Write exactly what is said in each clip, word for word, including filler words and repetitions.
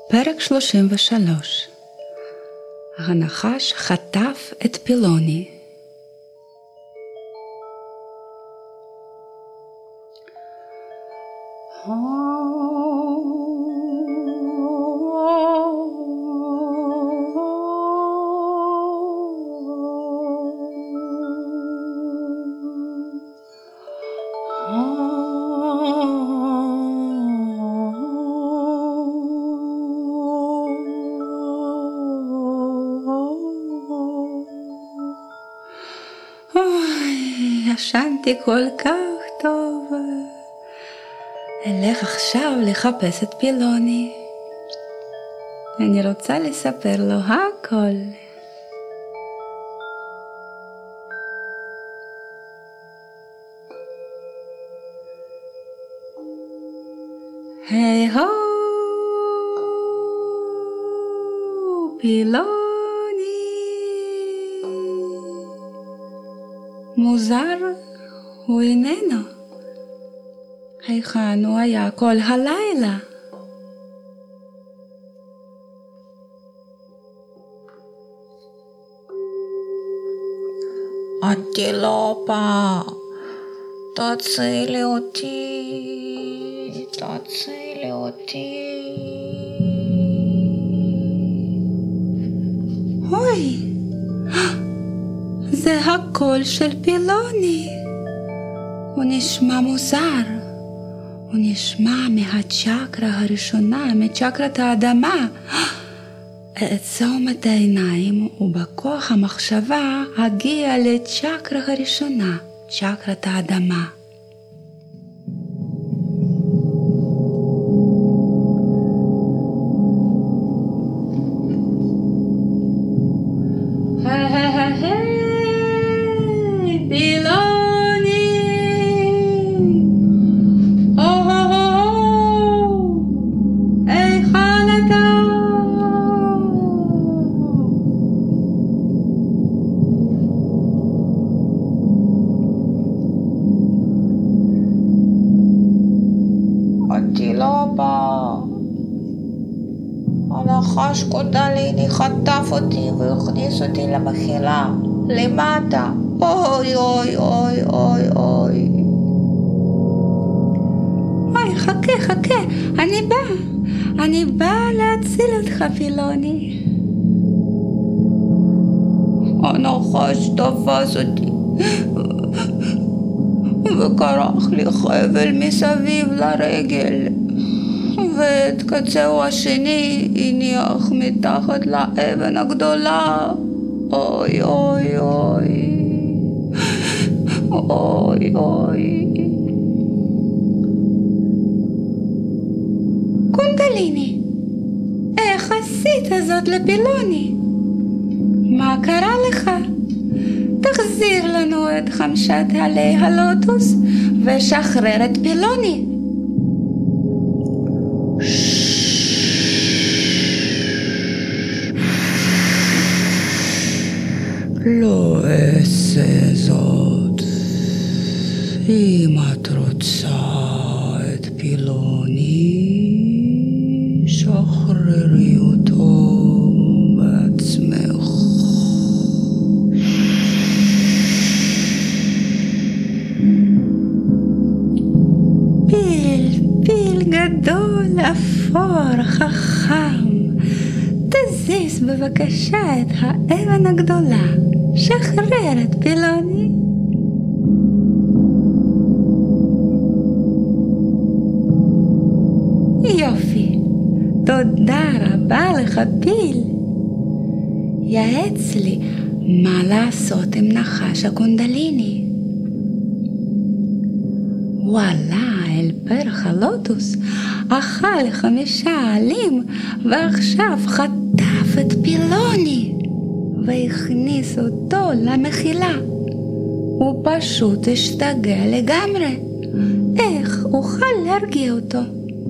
פרק שלושים ושלוש. הנחש חטף את פילוני. ישנתי כל כך טוב. אלך עכשיו לחפש את פילוני. אני רוצה לספר לו הכל. היי הו, פילוני. מוזר, הוא איננו. היכן הוא היה כל הלילה? אנטילופה, תצילי אותי, תצילי אותי. אוי, זה הקול של פילוני. הוא נשמע מוזר. הוא נשמע מהצ'קרה הראשונה, מצ'קרת האדמה. אעצום את העיניים ובכוח המחשבה אגיע לצ'קרה הראשונה, צ'קרת האדמה. אנטילופה, הנחש קונדליני חטף אותי והכניס אותי למחילה, למטה. אוי אוי אוי אוי אוי. אוי, חכה חכה, אני באה. אני באה להציל אותך, פילוני. הנחש תפס אותי וקרח לי חבל מסביב לרגל, ואת קצהו השני הניח מתחת לאבן הגדולה. אוי אוי אוי אוי אוי. קונדליני, איך עשית זאת לפילוני? מה קרה לך? תחזיר לנו את חמשת עלי הלוטוס ושחרר את פילוני. לא אעשה זאת. אם את רוצה את פילוני, שחררי אותו בעצמך. פיל, פיל גדול, אפור, חכם, תזיז בבקשה את האבן הגדולה, שחרר את פילוני. יופי, תודה רבה לך פיל. יעץ לי מה לעשות עם נחש הקונדליני. הוא עלה אל פרח הלוטוס, אכל חמישה עלים ועכשיו חטף את פילוני והכניס אותו למחילה. הוא פשוט השתגע לגמרי. איך אוכל להרגיע אותו?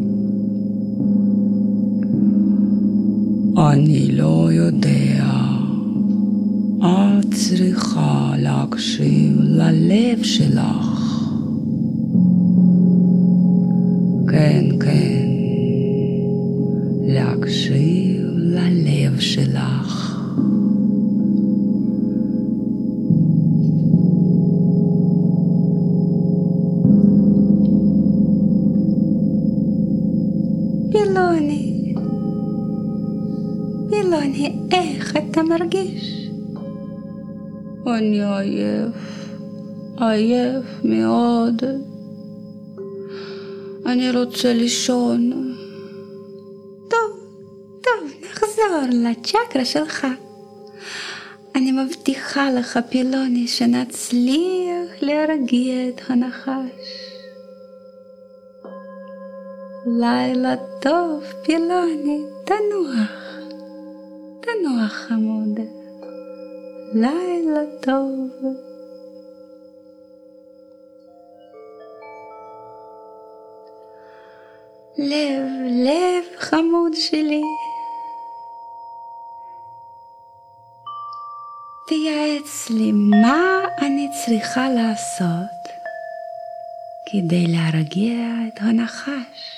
אני לא יודע. את צריכה להקשיב ללב שלך. כן, כן, להקשיב ללב שלך. פילוני, פילוני, איך אתה מרגיש? אני עייף, עייף מאוד. אני רוצה לישון. טוב, טוב, נחזור לצ'קרה שלך. אני מבטיחה לך, פילוני, שנצליח להרגיע את הנחש. לילה טוב, פילוני, תנוח, תנוח חמוד. לילה טוב. לב, לב חמוד שלי, תייעץ לי מה אני צריכה לעשות כדי להרגיע את הנחש.